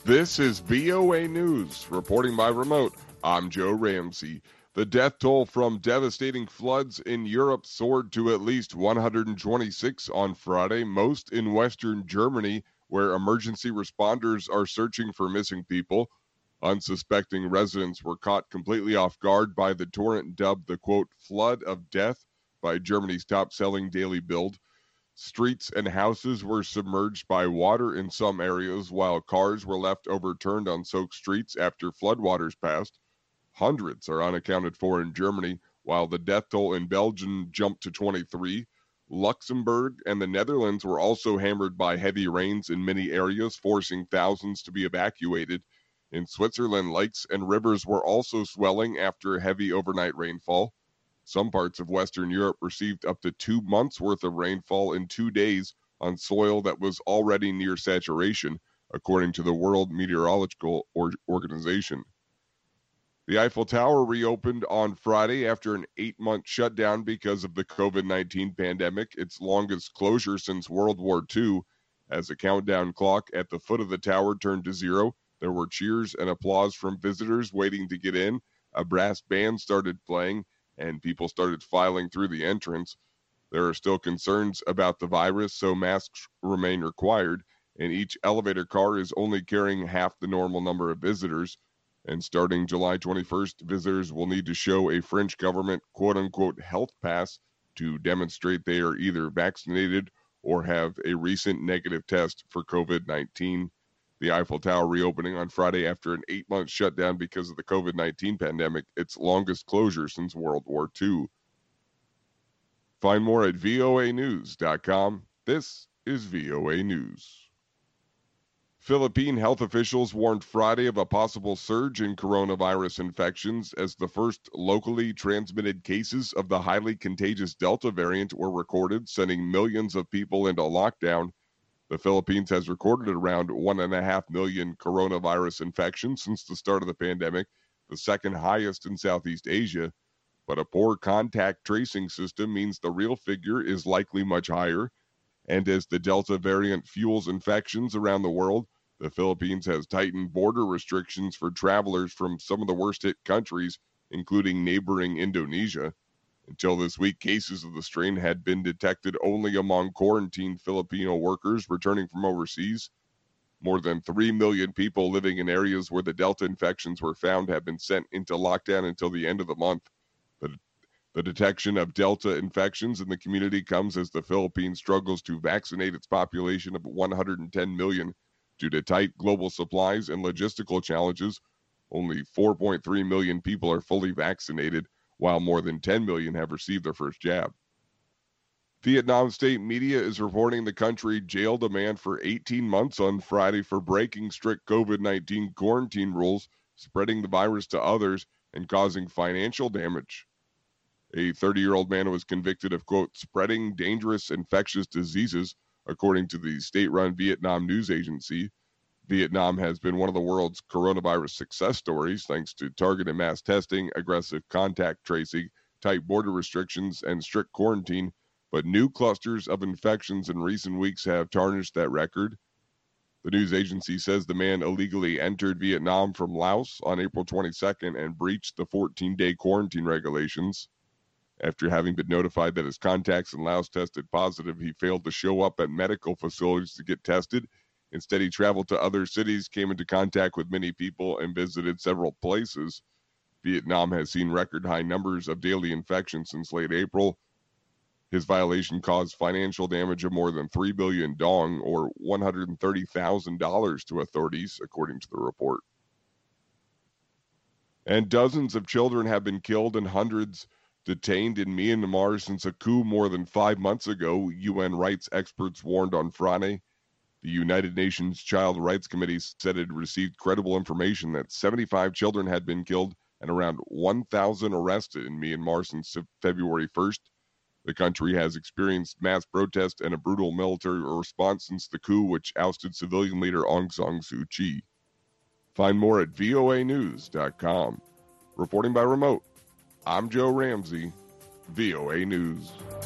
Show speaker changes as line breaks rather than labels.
This is VOA News. Reporting by remote, I'm Joe Ramsey. The death toll from devastating floods in Europe soared to at least 126 on Friday, most in western Germany, where emergency responders are searching for missing people. Unsuspecting residents were caught completely off guard by the torrent dubbed the, quote, flood of death by Germany's top-selling daily Bild. Streets and houses were submerged by water in some areas, while cars were left overturned on soaked streets after floodwaters passed. Hundreds are unaccounted for in Germany, while the death toll in Belgium jumped to 23. Luxembourg and the Netherlands were also hammered by heavy rains in many areas, forcing thousands to be evacuated. In Switzerland, lakes and rivers were also swelling after heavy overnight rainfall. Some parts of Western Europe received up to 2 months' worth of rainfall in 2 days on soil that was already near saturation, according to the World Meteorological Organization. The Eiffel Tower reopened on Friday after an 8-month shutdown because of the COVID-19 pandemic, its longest closure since World War II. As a countdown clock at the foot of the tower turned to zero, there were cheers and applause from visitors waiting to get in. A brass band started playing, and people started filing through the entrance. There are still concerns about the virus, so masks remain required, and each elevator car is only carrying half the normal number of visitors. And starting July 21st, visitors will need to show a French government quote-unquote health pass to demonstrate they are either vaccinated or have a recent negative test for COVID-19. The Eiffel Tower reopening on Friday after an 8-month shutdown because of the COVID-19 pandemic, its longest closure since World War II. Find more at voanews.com. This is VOA News. Philippine health officials warned Friday of a possible surge in coronavirus infections as the first locally transmitted cases of the highly contagious Delta variant were recorded, sending millions of people into lockdown. The Philippines has recorded around 1.5 million coronavirus infections since the start of the pandemic, the second highest in Southeast Asia. But a poor contact tracing system means the real figure is likely much higher. And as the Delta variant fuels infections around the world, the Philippines has tightened border restrictions for travelers from some of the worst-hit countries, including neighboring Indonesia. Until this week, cases of the strain had been detected only among quarantined Filipino workers returning from overseas. More than 3 million people living in areas where the Delta infections were found have been sent into lockdown until the end of the month. The detection of Delta infections in the community comes as the Philippines struggles to vaccinate its population of 110 million. Due to tight global supplies and logistical challenges, only 4.3 million people are fully vaccinated, while more than 10 million have received their first jab. Vietnam state media is reporting the country jailed a man for 18 months on Friday for breaking strict COVID-19 quarantine rules, spreading the virus to others, and causing financial damage. A 30-year-old man was convicted of, quote, spreading dangerous infectious diseases, according to the state-run Vietnam news agency. Vietnam has been one of the world's coronavirus success stories thanks to targeted mass testing, aggressive contact tracing, tight border restrictions, and strict quarantine, but new clusters of infections in recent weeks have tarnished that record. The news agency says the man illegally entered Vietnam from Laos on April 22nd and breached the 14-day quarantine regulations. After having been notified that his contacts in Laos tested positive, he failed to show up at medical facilities to get tested. Instead, he traveled to other cities, came into contact with many people, and visited several places. Vietnam has seen record high numbers of daily infections since late April. His violation caused financial damage of more than 3 billion dong, or $130,000 to authorities, according to the report. And dozens of children have been killed and hundreds detained in Myanmar since a coup more than 5 months ago, UN rights experts warned on Friday. The United Nations Child Rights Committee said it received credible information that 75 children had been killed and around 1,000 arrested in Myanmar since February 1st. The country has experienced mass protest and a brutal military response since the coup, which ousted civilian leader Aung San Suu Kyi. Find more at voanews.com. Reporting by remote, I'm Joe Ramsey, VOA News.